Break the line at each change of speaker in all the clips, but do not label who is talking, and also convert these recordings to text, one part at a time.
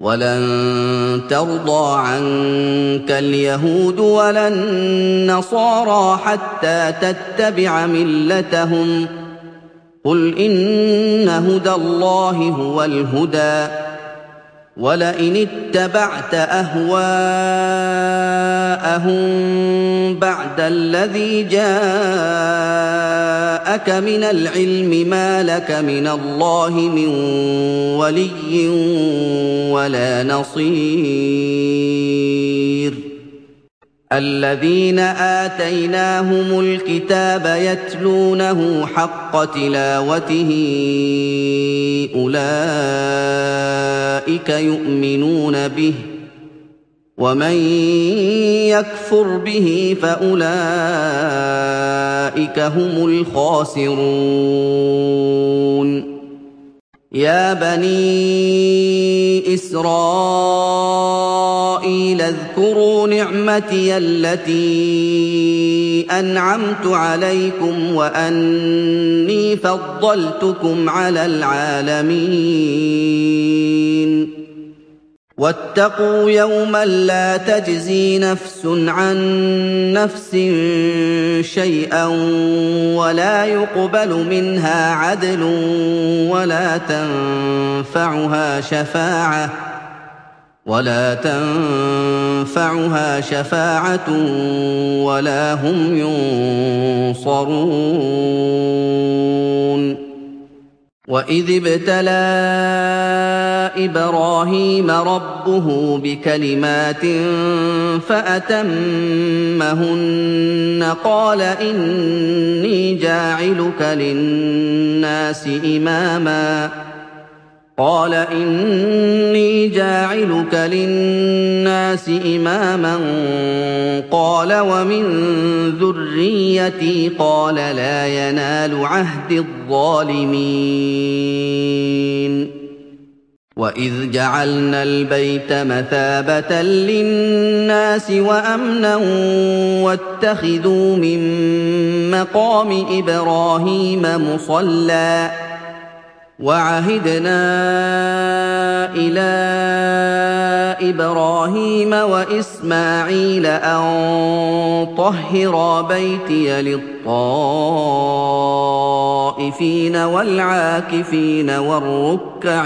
وَلَن تَرْضَىٰ عَنكَ الْيَهُودُ وَلَا النَّصَارَىٰ حَتَّىٰ تَتَّبِعَ مِلَّتَهُمْ ۗ قُلْ إِنَّ هُدَى اللَّهِ هُوَ الْهُدَىٰ ۗ وَلَئِنِ اتَّبَعْتَ أَهْوَاءَهُم بَعْدَ الَّذِي جَاءَكَ مِنَ الْعِلْمِ مَا لَكَ مِنَ اللَّهِ مِن وَلِيٍّ وَلَا نَصِيرٍ الَّذِينَ آتَيْنَاهُمُ الْكِتَابَ يَتْلُونَهُ حَقَّ تِلَاوَتِهِ أُولَٰئِكَ يُؤْمِنُونَ بِهِ ۗ وَمَن يَكْفُرْ بِهِ فَأُولَٰئِكَ هُمُ الْخَاسِرُونَ يَا بَنِي إِسْرَائِيلَ اذْكُرُوا نِعْمَتِيَ الَّتِي أَنْعَمْتُ عَلَيْكُمْ وَأَنِّي فَضَّلْتُكُمْ عَلَى الْعَالَمِينَ وَاتَّقُوا يَوْمًا لَّا تَجْزِي نَفْسٌ عَن نَّفْسٍ شَيْئًا وَلَا يُقْبَلُ مِنْهَا عَدْلٌ وَلَا تَنفَعُهَا شَفَاعَةٌ وَلَا هُمْ يُنصَرُونَ وَإِذِ ابْتَلَىٰ إِبْرَاهِيمَ رَبُّهُ بِكَلِمَاتٍ فَأَتَمَّهُنَّ قَالَ إِنِّي جَاعِلُكَ لِلنَّاسِ إِمَامًا قَالَ وَمِن ذُرِّيَّتِي قَالَ لَا يَنَالُ عَهْدِي الظَّالِمِينَ وَإِذْ جَعَلْنَا الْبَيْتَ مَثَابَةً لِّلنَّاسِ وَأَمْنًا وَاتَّخِذُوا مِن مَّقَامِ إِبْرَاهِيمَ مُصَلًّى وَعَهِدْنَا إِلَىٰ إِبْرَاهِيمَ وَإِسْمَاعِيلَ أَن طَهِّرَا بَيْتِيَ لِلطَّائِفِينَ وَالْعَاكِفِينَ وَالرُّكَّعِ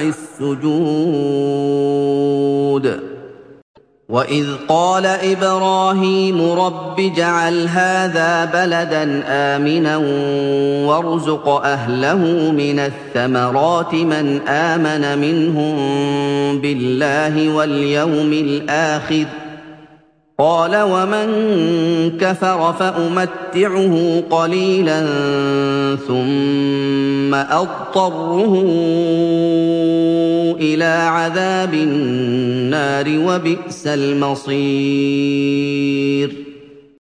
السُّجُودِ وَإِذْ قَالَ إِبْرَاهِيمُ رَبِّ اجْعَلْ هَٰذَا بَلَدًا آمِنًا وَارْزُقْ أَهْلَهُ مِنَ الثَّمَرَاتِ مَنْ آمَنَ مِنْهُم بِاللَّهِ وَالْيَوْمِ الْآخِرِ ۖ قَالَ وَمَن كَفَرَ فَأُمَتِّعُهُ قَلِيلًا ثُمَّ أَضْطَرُّهُ إِلَىٰ عَذَابِ النَّارِ ۖ وَبِئْسَ الْمَصِيرُ